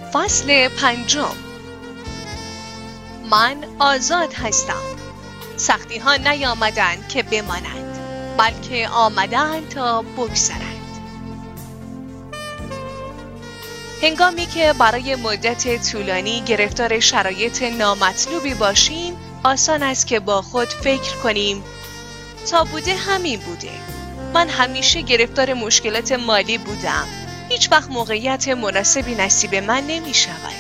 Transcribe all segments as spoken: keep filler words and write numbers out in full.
فصل پنجم. من آزاد هستم. سختی ها نیامدند که بمانند، بلکه آمدند تا بگذرند. هنگامی که برای مدت طولانی گرفتار شرایط نامطلوبی باشیم، آسان است که با خود فکر کنیم تا بوده همین بوده. من همیشه گرفتار مشکلات مالی بودم. هیچ وقت موقعیت مناسبی نصیب من نمی شود.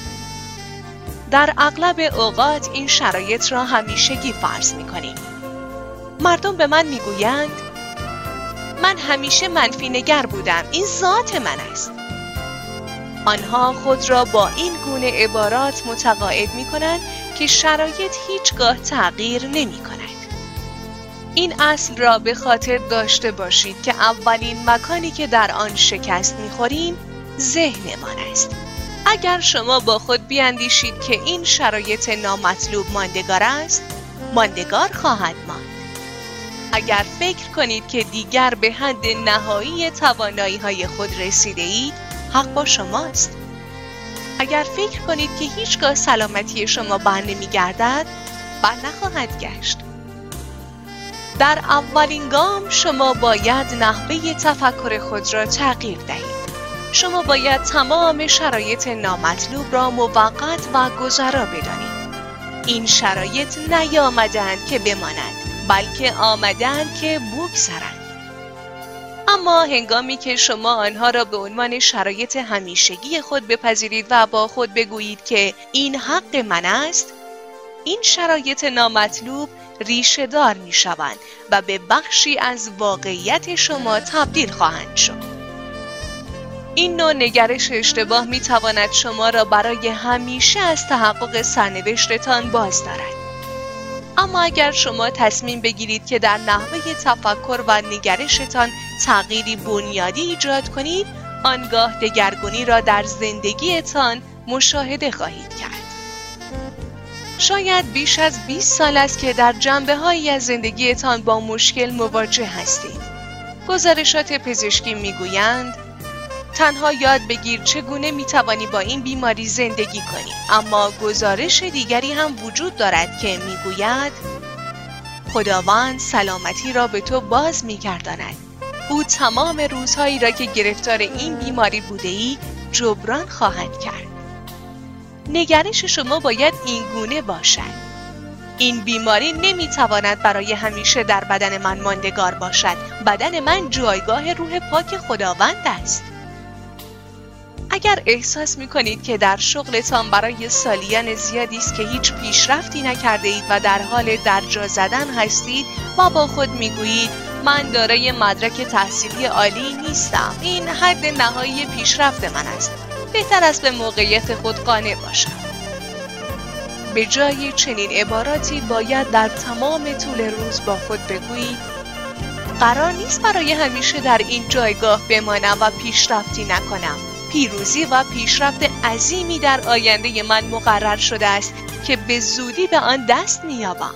در اغلب اوقات این شرایط را همیشگی فرض می کنیم. مردم به من می گویند من همیشه منفی نگر بودم، این ذات من است. آنها خود را با این گونه عبارات متقاعد می کنند که شرایط هیچگاه تغییر نمی کند. این اصل را به خاطر داشته باشید که اولین مکانی که در آن شکست می‌خوریم ذهنمان است. اگر شما با خود بیاندیشید که این شرایط نامطلوب ماندگار است، ماندگار خواهد ماند. اگر فکر کنید که دیگر به حد نهایی توانایی‌های خود رسیده اید، حق با شماست. اگر فکر کنید که هیچگاه سلامتی شما بر نمی‌گردد، بر نخواهد گشت. در اولین گام شما باید نحوه تفکر خود را تغییر دهید. شما باید تمام شرایط نامطلوب را موقت و گذرا بدانید. این شرایط نیامدند که بمانند، بلکه آمدند که بگذرند. اما هنگامی که شما آنها را به عنوان شرایط همیشگی خود بپذیرید و با خود بگویید که این حق من است، این شرایط نامطلوب ریشه دار می شوند و به بخشی از واقعیت شما تبدیل خواهند شد. این نوع نگرش اشتباه می تواند شما را برای همیشه از تحقق سرنوشتتان باز دارد. اما اگر شما تصمیم بگیرید که در نحوه تفکر و نگرشتان تغییری بنیادی ایجاد کنید، آنگاه دگرگونی را در زندگیتان مشاهده خواهید کرد. شاید بیش از بیست سال است که در جنبه‌هایی از زندگیتان با مشکل مواجه هستید. گزارشات پزشکی میگویند تنها یاد بگیر چگونه میتوانی با این بیماری زندگی کنی. اما گزارش دیگری هم وجود دارد که میگوید خداوند سلامتی را به تو باز میگرداند. او تمام روزهایی را که گرفتار این بیماری بوده ای جبران خواهد کرد. نگرش شما باید این گونه باشد. این بیماری نمیتواند برای همیشه در بدن من ماندگار باشد. بدن من جایگاه روح پاک خداوند است. اگر احساس میکنید که در شغلتان برای سالیان زیادی است که هیچ پیشرفتی نکرده اید و در حال درجا زدن هستید و با خود میگویید من دارای مدرک تحصیلی عالی نیستم، این حد نهایی پیشرفت من است، بهتر است به موقعیت خود قانع باشم. به جای چنین عباراتی باید در تمام طول روز با خود بگویید قرار نیست برای همیشه در این جایگاه بمانم و پیشرفتی نکنم. پیروزی و پیشرفت عظیمی در آینده من مقرر شده است که به زودی به آن دست می‌یابم.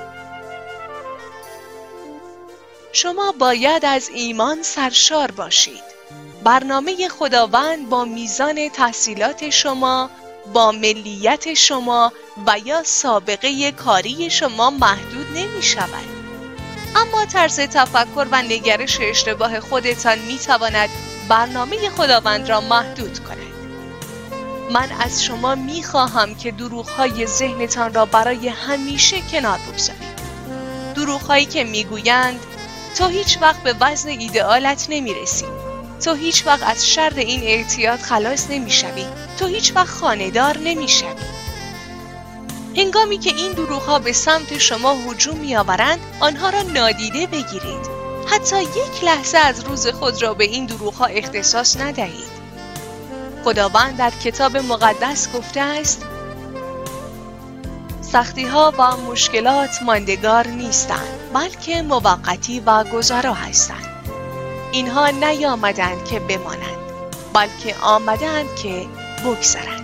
شما باید از ایمان سرشار باشید. برنامه خداوند با میزان تحصیلات شما، با ملیت شما و یا سابقه کاری شما محدود نمی شود. اما طرز تفکر و نگرش اشتباه خودتان می تواند برنامه خداوند را محدود کند. من از شما می خواهم که دروغ‌های ذهنتان را برای همیشه کنار بگذارید. دروغ‌هایی که می گویند تو هیچ وقت به وزن ایدئالت نمی رسی. تو هیچ وقت از شر این اعتیاد خلاص نمی شوی. تو هیچ وقت خانه‌دار نمی شوی. هنگامی که این دروغ‌ها به سمت شما هجوم می آورند، آنها را نادیده بگیرید. حتی یک لحظه از روز خود را به این دروغ‌ها اختصاص ندهید. خداوند در کتاب مقدس گفته است سختی‌ها و مشکلات ماندگار نیستند، بلکه موقتی و گذرا هستند. اینها نیامدند که بمانند، بلکه آمدند که بگذرند.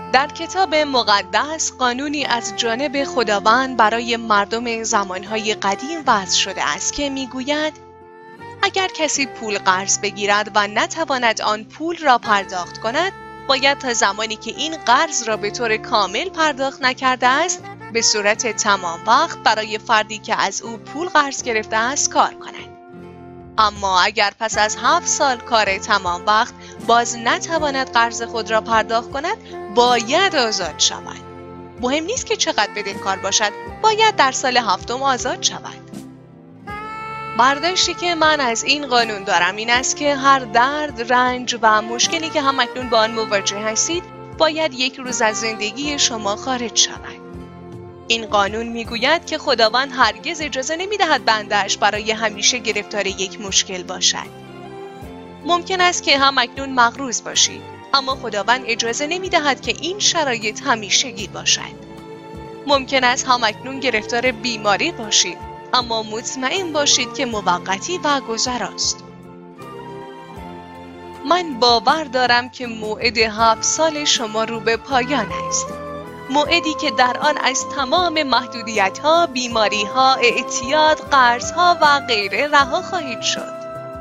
در کتاب مقدس قانونی از جانب خداوند برای مردم زمانهای قدیم وضع شده است که میگوید اگر کسی پول قرض بگیرد و نتواند آن پول را پرداخت کند، باید تا زمانی که این قرض را به طور کامل پرداخت نکرده است، به صورت تمام وقت برای فردی که از او پول قرض گرفته است کار کند. اما اگر پس از هفت سال کار تمام وقت باز نتواند قرض خود را پرداخت کند، باید آزاد شود. مهم نیست که چقدر بدهکار باشد، باید در سال هفتم آزاد شود. برداشتی که من از این قانون دارم این است که هر درد، رنج و مشکلی که همکنون با آن مواجه هستید باید یک روز از زندگی شما خارج شود. این قانون میگوید که خداوند هرگز اجازه نمیدهد بنده‌اش برای همیشه گرفتار یک مشکل باشد. ممکن است که همکنون مغروض باشید، اما خداوند اجازه نمیدهد که این شرایط همیشگی باشد. ممکن است همکنون گرفتار بیماری باشید، اما مطمئن باشید که موقتی و گذراست. من باور دارم که موعد هفت سال شما رو به پایان است. موعدی که در آن از تمام محدودیت‌ها، بیماری‌ها، اعتیاد، قرض‌ها و غیره رها خواهید شد.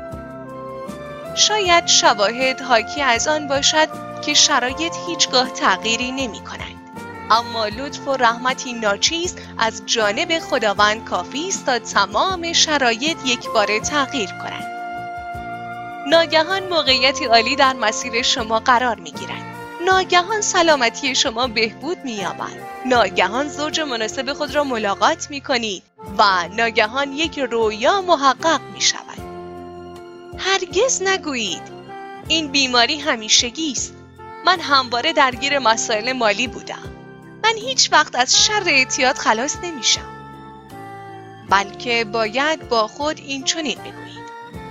شاید شواهد حاکی از آن باشد که شرایط هیچگاه تغییری نمی‌کنند. اما لطف و رحمتی ناچیز از جانب خداوند کافی است تا تمام شرایط یکباره تغییر کنند. ناگهان موقعیتی عالی در مسیر شما قرار می‌گیرد. ناگهان سلامتی شما بهبود می‌یابد. ناگهان زوج مناسب خود را ملاقات می‌کنید و ناگهان یک رویا محقق می‌شود. هرگز نگویید این بیماری همیشگی است. من همواره درگیر مسائل مالی بودم. من هیچ وقت از شر اعتیاد خلاص نمیشم. بلکه باید با خود این چنین بگویید: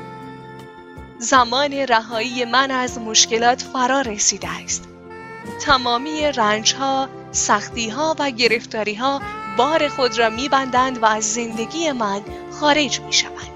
زمان رهایی من از مشکلات فرا رسیده است. تمامی رنج‌ها، سختی‌ها و گرفتاری‌ها بار خود را می‌بندند و از زندگی من خارج می‌شوند.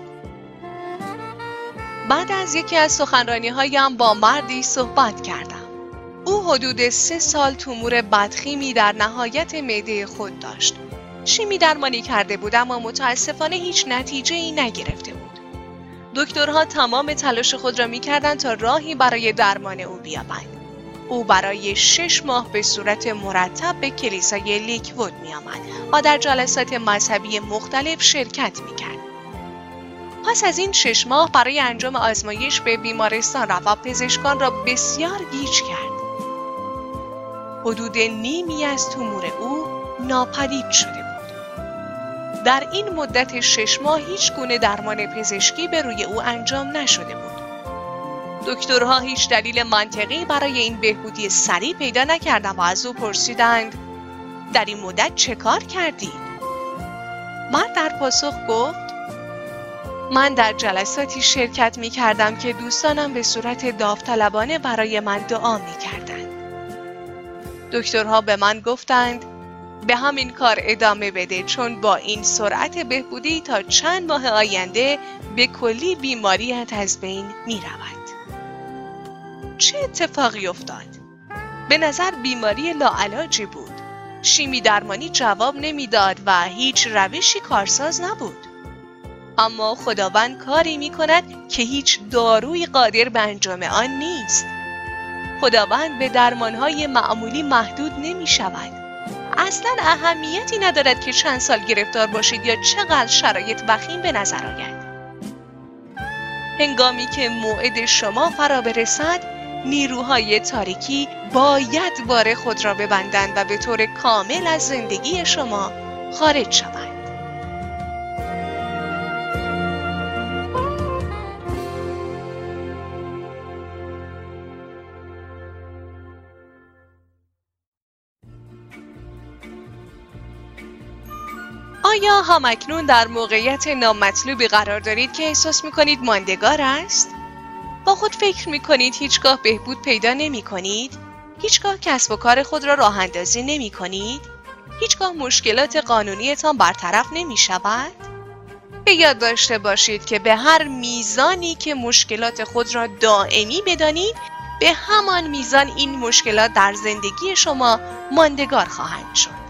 بعد از یکی از سخنرانی‌هایم با مردی صحبت کردم. او حدود سه سال تومور بدخیمی در نهایت معده خود داشت. شیمی درمانی کرده بود اما متاسفانه هیچ نتیجه‌ای نگرفته بود. دکترها تمام تلاش خود را می‌کردند تا راهی برای درمان او بیابند. او برای شش ماه به صورت مرتب به کلیسای لیکوود می‌آمد و در جلسات مذهبی مختلف شرکت می‌کرد. پس از این شش ماه برای انجام آزمایش به بیمارستان رفت و پزشکان را بسیار گیج کرد. حدود نیمی از تومور او ناپدید شده بود. در این مدت شش ماه هیچ گونه درمان پزشکی به روی او انجام نشده بود. دکترها هیچ دلیل منطقی برای این بهبودی سریع پیدا نکردند و از او پرسیدند: در این مدت چه کار کردید؟ مرد در پاسخ گفت: من در جلساتی شرکت می کردم که دوستانم به صورت داوطلبانه برای من دعا می کردند. دکترها به من گفتند به همین کار ادامه بده، چون با این سرعت بهبودی تا چند ماه آینده به کلی بیماریت از بین می رود. چه اتفاقی افتاد؟ به نظر بیماری لاعلاجی بود. شیمی درمانی جواب نمیداد و هیچ روشی کارساز نبود. اما خداوند کاری می کند که هیچ دارویی قادر به انجام آن نیست. خداوند به درمانهای معمولی محدود نمی شود. اصلا اهمیتی ندارد که چند سال گرفتار باشید یا چقدر شرایط وخیم به نظر آید. هنگامی که موعد شما فرا برسد، نیروهای تاریکی باید بار خود را ببندند و به طور کامل از زندگی شما خارج شوند. آیا همکنون در موقعیت نامطلوبی قرار دارید که احساس می‌کنید ماندگار است؟ با خود فکر می‌کنید هیچگاه بهبود پیدا نمی‌کنید؟ هیچگاه کسب و کار خود را راه اندازی نمی‌کنید؟ هیچگاه مشکلات قانونیتان برطرف نمی‌شود؟ به یاد داشته باشید که به هر میزانی که مشکلات خود را دائمی بدانید، به همان میزان این مشکلات در زندگی شما ماندگار خواهند شد.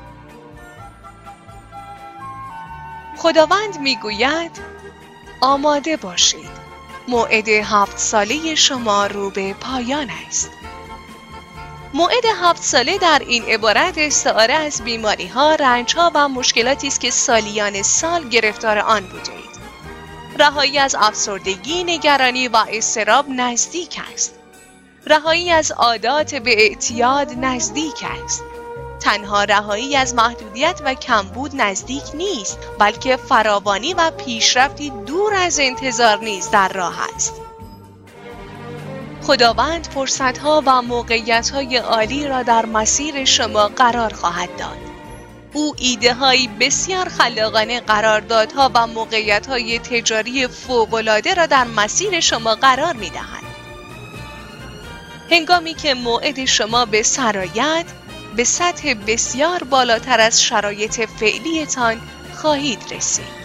خداوند میگوید آماده باشید. موعد هفت ساله شما رو به پایان است. موعد هفت ساله در این عبارت استعاره از بیماری‌ها، رنج‌ها و مشکلاتی است که سالیان سال گرفتار آن بودید. رهایی از افسردگی، نگرانی و اضطراب نزدیک است. رهایی از عادات به اعتیاد نزدیک است. تنها رهایی از محدودیت و کمبود نزدیک نیست، بلکه فراوانی و پیشرفتی دور از انتظار نیز در راه است. خداوند فرصت‌ها و موقعیت‌های عالی را در مسیر شما قرار خواهد داد. او ایده‌های بسیار خلاقانه، قراردادها و موقعیت‌های تجاری فوق‌العاده را در مسیر شما قرار می‌دهد. هنگامی که موعد شما به سر آید، به سطح بسیار بالاتر از شرایط فعلیتان خواهید رسید.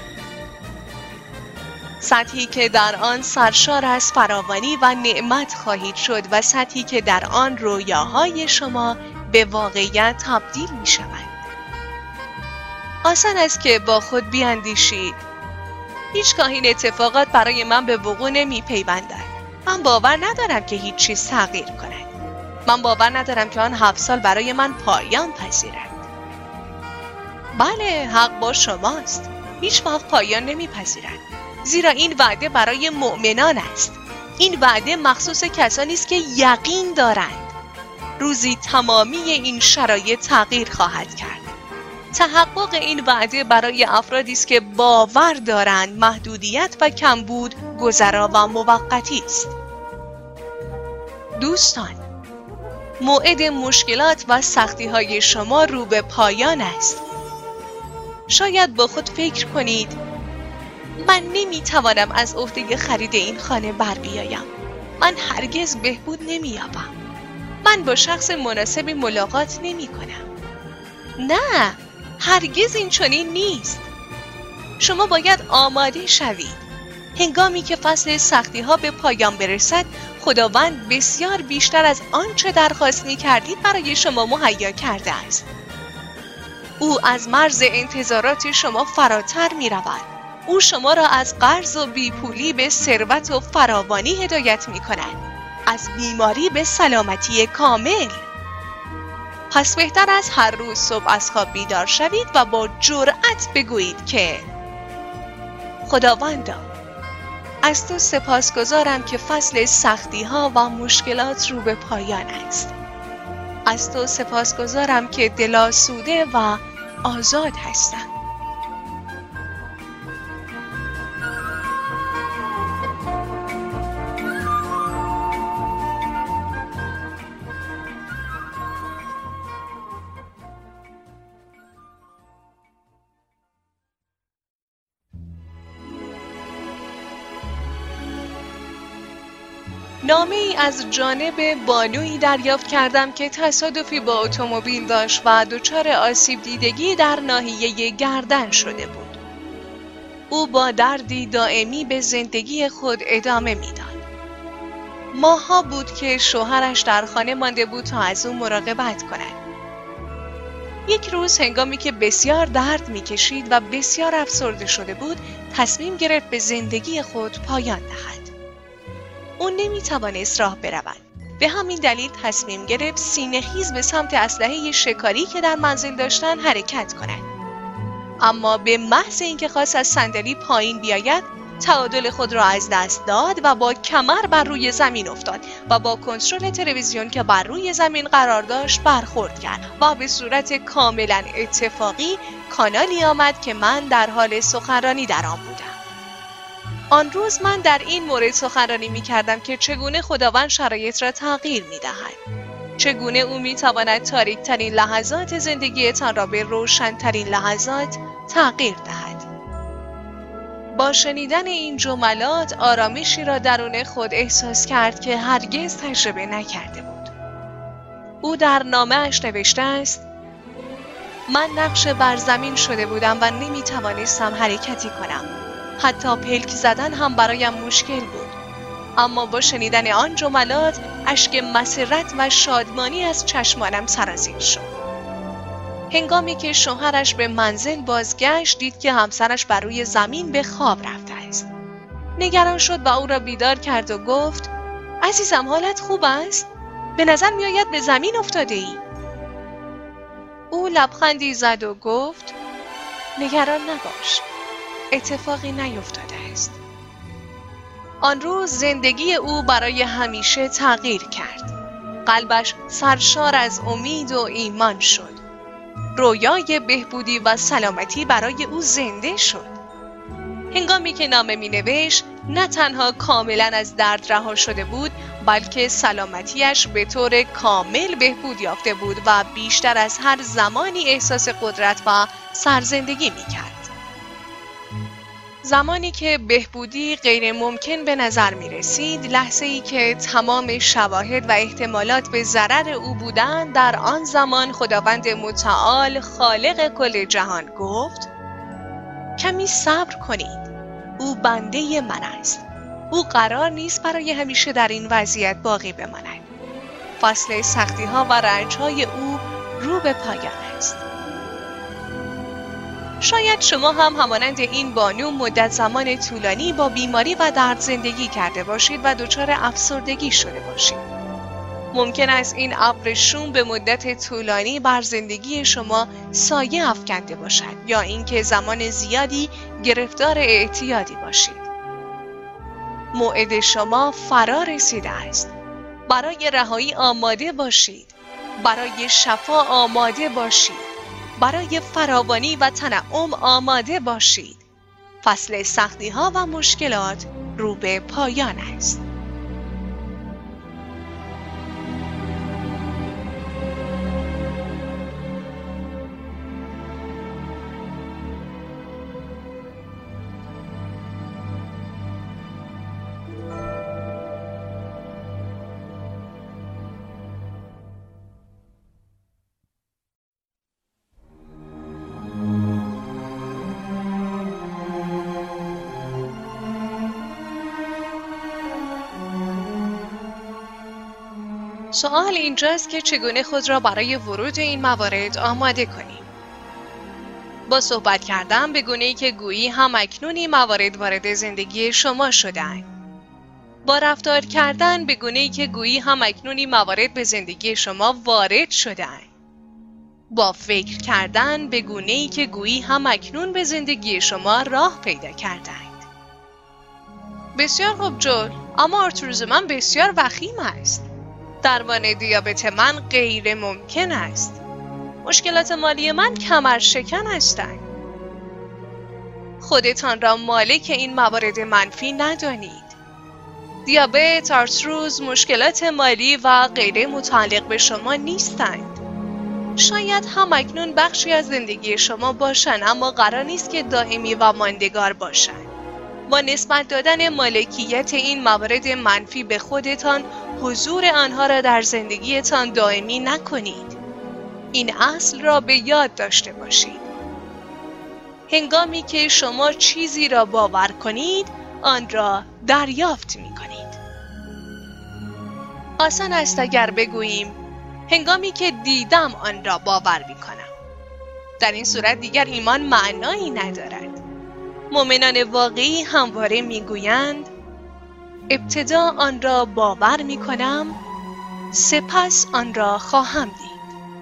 سطحی که در آن سرشار از فراوانی و نعمت خواهید شد و سطحی که در آن رویاهای شما به واقعیت تبدیل می شوند. آسان است که با خود بیاندیشید هیچگاه این اتفاقات برای من به وقوع نمی پیوندند. من باور ندارم که هیچ چیز تغییر کند. من باور ندارم که آن هفت سال برای من پایان پذیرد. بله، حق با شماست. هیچ وقت پایان نمی پذیرد. زیرا این وعده برای مؤمنان است. این وعده مخصوص کسانی است که یقین دارند. روزی تمامی این شرایط تغییر خواهد کرد. تحقق این وعده برای افرادی است که باور دارند محدودیت و کمبود گذرا و موقتی است. دوستان، موعد مشکلات و سختی‌های شما رو به پایان است. شاید با خود فکر کنید من نمیتوانم از عهده خرید این خانه بر بیایم. من هرگز بهبود نمییابم. من با شخص مناسبی ملاقات نمی کنم. نه، هرگز این چنین نیست. شما باید آماده شوید. هنگامی که فصل سختی ها به پایان برسد، خداوند بسیار بیشتر از آنچه درخواست می کردید برای شما مهیا کرده است. او از مرز انتظارات شما فراتر می رود. او شما را از قرض و بیپولی به ثروت و فراوانی هدایت می کند. از بیماری به سلامتی کامل. پس بهتر از هر روز صبح از خواب بیدار شوید و با جرأت بگویید که خداوندا، از تو سپاسگزارم که فصل سختی ها و مشکلات رو به پایان است. از تو سپاسگزارم که دلاسوده و آزاد هستم. نامه ای از جانب بانویی دریافت کردم که تصادفی با اتومبیل داشت و دچار آسیب دیدگی در ناحیه گردن شده بود. او با دردی دائمی به زندگی خود ادامه میداد. ماه‌ها بود که شوهرش در خانه مانده بود تا از او مراقبت کند. یک روز هنگامی که بسیار درد می‌کشید و بسیار افسرده شده بود، تصمیم گرفت به زندگی خود پایان دهد. او نمی‌توانست راه برود. به همین دلیل تصمیم گرفت سینه‌خیز به سمت اسلحه شکاری که در منزل داشتن حرکت کند. اما به محض اینکه خواست از صندلی پایین بیاید، تعادل خود را از دست داد و با کمر بر روی زمین افتاد و با کنترل تلویزیون که بر روی زمین قرار داشت برخورد کرد و به صورت کاملا اتفاقی کانالی آمد که من در حال سخنرانی در آن بودم. آن روز من در این مورد سخنرانی می کردم که چگونه خداوند شرایط را تغییر می دهد. چگونه او می تواند تاریک ترین لحظات زندگیتان را به روشن ترین لحظات تغییر دهد. با شنیدن این جملات آرامشی را درون خود احساس کرد که هرگز تجربه نکرده بود. او در نامه اش نوشته است: من نقش بر زمین شده بودم و نمی توانستم حرکتی کنم. حتی پلک زدن هم برایم مشکل بود. اما با شنیدن آن جملات اشک مسرت و شادمانی از چشمانم سرازیر شد. هنگامی که شوهرش به منزل بازگشت دید که همسرش بر روی زمین به خواب رفته است. نگران شد و او را بیدار کرد و گفت: عزیزم حالت خوب است؟ به نظر می آید به زمین افتاده ای. او لبخندی زد و گفت: نگران نباش، اتفاقی نیفتاده است. آن روز زندگی او برای همیشه تغییر کرد. قلبش سرشار از امید و ایمان شد. رویای بهبودی و سلامتی برای او زنده شد. هنگامی که نامه می نوشت نه تنها کاملا از درد رها شده بود، بلکه سلامتیش به طور کامل بهبود یافته بود و بیشتر از هر زمانی احساس قدرت و سرزندگی می کرد. زمانی که بهبودی غیر ممکن به نظر می رسید، لحظه ای که تمام شواهد و احتمالات به ضرر او بودند، در آن زمان خداوند متعال خالق کل جهان گفت: کمی صبر کنید، او بنده من است. او قرار نیست برای همیشه در این وضعیت باقی بماند. فصل سختی ها و رنج های او رو به پایان است. شاید شما هم همانند این بانو مدت زمان طولانی با بیماری و درد زندگی کرده باشید و دچار افسردگی شده باشید. ممکن است این ابر شوم به مدت طولانی بر زندگی شما سایه افکنده باشد یا اینکه زمان زیادی گرفتار اعتیادی باشید. موعد شما فرا رسیده است. برای رهایی آماده باشید. برای شفا آماده باشید. برای فراوانی و تنعم آماده باشید. فصل سختی ها و مشکلات رو به پایان است. سوال اینجاست که چگونه خود را برای ورود این موارد آماده کنیم. با صحبت کردن به گونه‌ای که گویی هم اکنونی موارد وارد زندگی شما شدند. با رفتار کردن به گونه‌ای که گویی هم اکنونی موارد به زندگی شما وارد شدند. با فکر کردن به گونه‌ای که گویی هم اکنون به زندگی شما راه پیدا کردند. بسیار خوب جول، اما آرتروز من بسیار وخیم است. درمان دیابت من غیر ممکن است. مشکلات مالی من کمر شکن هستند. خودتان را مالک این موارد منفی ندانید. دیابت، آرتروز، مشکلات مالی و غیره متعلق به شما نیستند. شاید هم اکنون بخشی از زندگی شما باشند، اما قرار نیست که دائمی و ماندگار باشند. با نسبت دادن مالکیت این موارد منفی به خودتان، حضور آنها را در زندگیتان دائمی نکنید. این اصل را به یاد داشته باشید. هنگامی که شما چیزی را باور کنید، آن را دریافت می کنید. آسان است اگر بگوییم هنگامی که دیدم آن را باور می کنم. در این صورت دیگر ایمان معنایی ندارد. مؤمنان واقعی همواره می گویند ابتدا آن را باور می کنم، سپس آن را خواهم دید.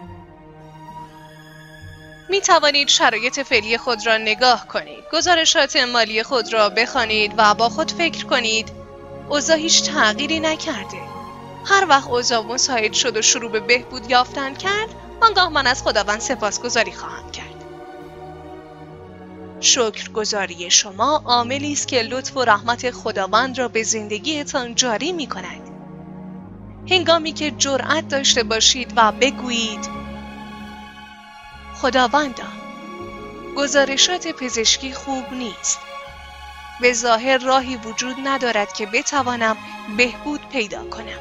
می توانید شرایط فعلی خود را نگاه کنید، گزارشات مالی خود را بخوانید و با خود فکر کنید اوضاع هیچ تغییری نکرده. هر وقت اوضاع مساعد شد و شروع به بهبود یافتن کرد، آنگاه من از خداوند سپاسگزاری خواهم کرد. شکرگزاری شما عاملی است که لطف و رحمت خداوند را به زندگیتان جاری می کند. هنگامی که جرأت داشته باشید و بگویید خداوندا، گزارشات پزشکی خوب نیست. به ظاهر راهی وجود ندارد که بتوانم بهبود پیدا کنم.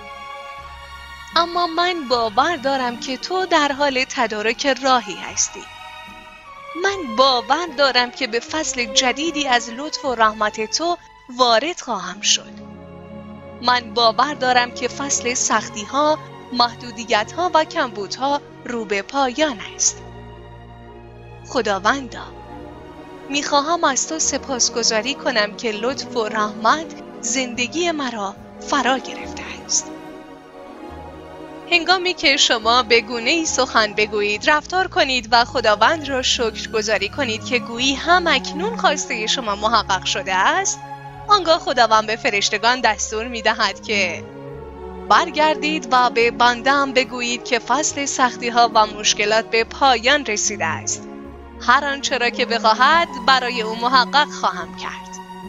اما من باور دارم که تو در حال تدارک راهی هستی. من باور دارم که به فصل جدیدی از لطف و رحمت تو وارد خواهم شد. من باور دارم که فصل سختی ها، محدودیت ها و کمبود ها رو به پایان است. خداوندا، میخواهم از تو سپاسگزاری کنم که لطف و رحمت زندگی مرا فرا گرفته است. هنگامی که شما به گونه‌ای سخن بگویید، رفتار کنید و خداوند را شکرگزاری کنید که گویی هم اکنون خواسته شما محقق شده است، آنگاه خداوند به فرشتگان دستور می‌دهد که برگردید و به بنده‌ام بگویید که فصل سختی‌ها و مشکلات به پایان رسیده است. هر آنچه را که بخواهد برای او محقق خواهم کرد.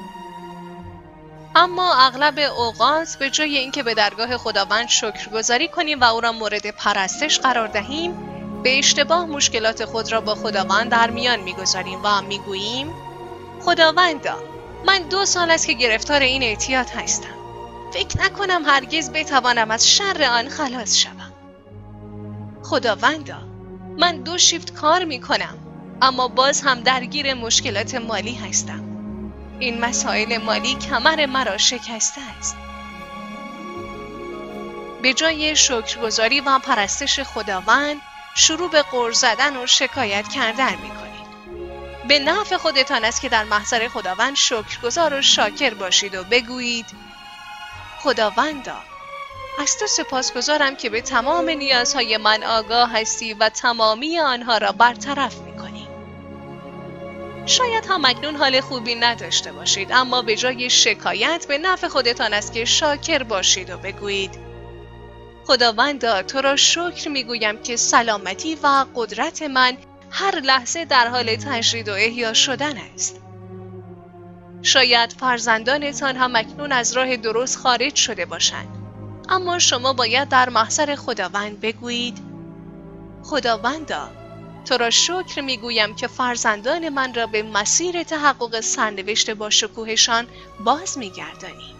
اما اغلب اوقات به جای اینکه به درگاه خداوند شکرگزاری کنیم و او را مورد پرستش قرار دهیم، به اشتباه مشکلات خود را با خداوند در میان میگذاریم و میگوییم خداوندا، من دو سال است که گرفتار این اعتیاد هستم. فکر نکنم هرگز بتوانم از شر آن خلاص شوم. خداوندا، من دو شیفت کار میکنم اما باز هم درگیر مشکلات مالی هستم. این مسائل مالی کمر مرا شکسته است. به جای شکرگزاری و پرستش خداوند، شروع به غر زدن و شکایت کردن می‌کنید. به نفع خودتان است که در محضر خداوند شکرگزار و شاکر باشید و بگویید خداوندا، از تو سپاسگزارم که به تمام نیازهای من آگاه هستی و تمامی آنها را برطرف می‌کنی. شاید هم اکنون حال خوبی نداشته باشید، اما به جای شکایت به نفع خودتان است که شاکر باشید و بگویید خداوندا، تو را شکر میگویم که سلامتی و قدرت من هر لحظه در حال تجدید و احیا شدن است. شاید فرزندانتان هم اکنون از راه درست خارج شده باشند، اما شما باید در محضر خداوند بگویید خداوندا، تو را شکر میگویم که فرزندان من را به مسیر تحقق سرنوشت با شکوهشان باز میگردانی.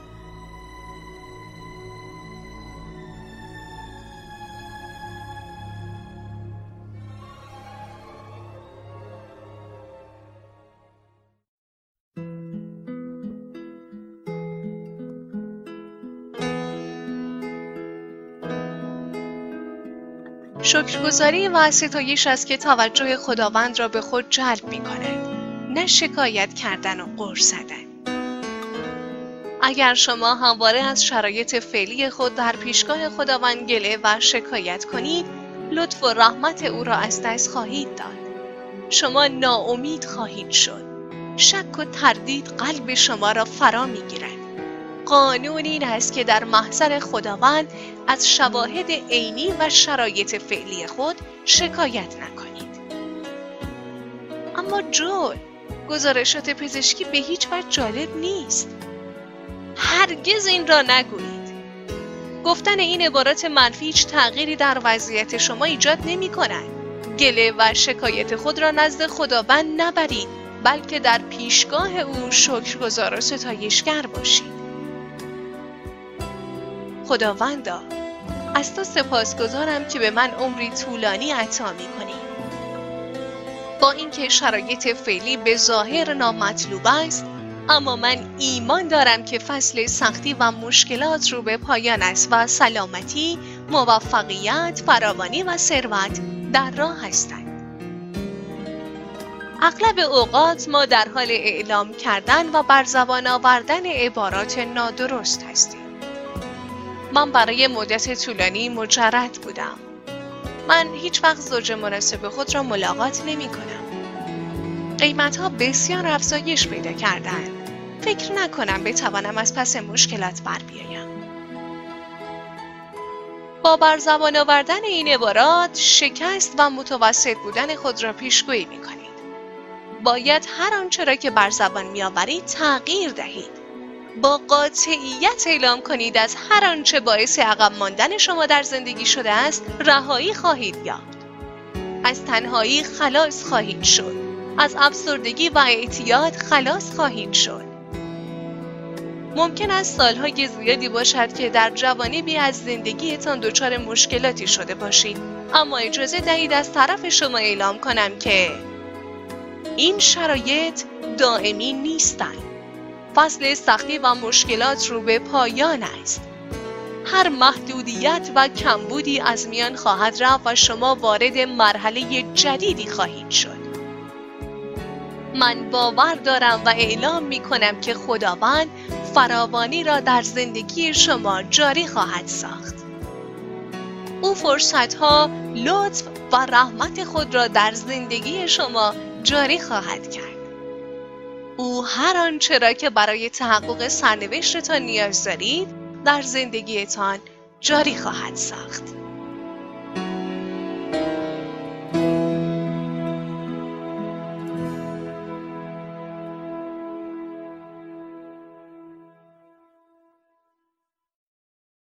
شکرگزاری و ستایش است که توجه خداوند را به خود جلب می کند، نه شکایت کردن و غر زدن. اگر شما همواره از شرایط فعلی خود در پیشگاه خداوند گله و شکایت کنید، لطف و رحمت او را از دست خواهید داد. شما ناامید خواهید شد. شک و تردید قلب شما را فرا می گیرد. قانون این است که در محضر خداوند از شواهد عینی و شرایط فعلی خود شکایت نکنید. اما جول، گزارشات پزشکی به هیچ وجه جالب نیست. هرگز این را نگویید. گفتن این عبارات منفی هیچ تغییری در وضعیت شما ایجاد نمی کند. گله و شکایت خود را نزد خداوند نبرید، بلکه در پیشگاه او شکرگزار و ستایشگر باشید. خداوندا، از تو سپاسگزارم که به من عمری طولانی عطا می‌کنی. با اینکه شرایط فعلی به ظاهر نامطلوب است، اما من ایمان دارم که فصل سختی و مشکلات رو به پایان است و سلامتی، موفقیت، فراوانی و ثروت در راه هستند. اغلب اوقات ما در حال اعلام کردن و بر زبان آوردن عبارات نادرست هستیم. من برای مدت طولانی مجرد بودم. من هیچ وقت زوج مناسب خود را ملاقات نمی کنم. قیمت‌ها بسیار افزایش پیدا کردند. فکر نکنم بتوانم از پس مشکلات بر بیایم. با بر زبان آوردن این عبارات شکست و متوسط بودن خود را پیشگویی می کنید. باید هر آنچه را که بر زبان می آورید تغییر دهید. با قاطعیت اعلام کنید از هر آنچه باعث عقب ماندن شما در زندگی شده است رهایی خواهید یافت. از تنهایی خلاص خواهید شد. از افسردگی و اعتیاد خلاص خواهید شد. ممکن است سالهای زیادی باشد که در جوانبی از زندگیتان دچار مشکلاتی شده باشید، اما اجازه دهید از طرف شما اعلام کنم که این شرایط دائمی نیستند. فصل سختی و مشکلات رو به پایان است. هر محدودیت و کمبودی از میان خواهد رفت و شما وارد مرحله جدیدی خواهید شد. من باور دارم و اعلام می کنم که خداوند فراوانی را در زندگی شما جاری خواهد ساخت. او فرصتها، لطف و رحمت خود را در زندگی شما جاری خواهد کرد. او هر آنچه را که برای تحقق سرنوشتتان نیاز دارید در زندگیتان جاری خواهد ساخت.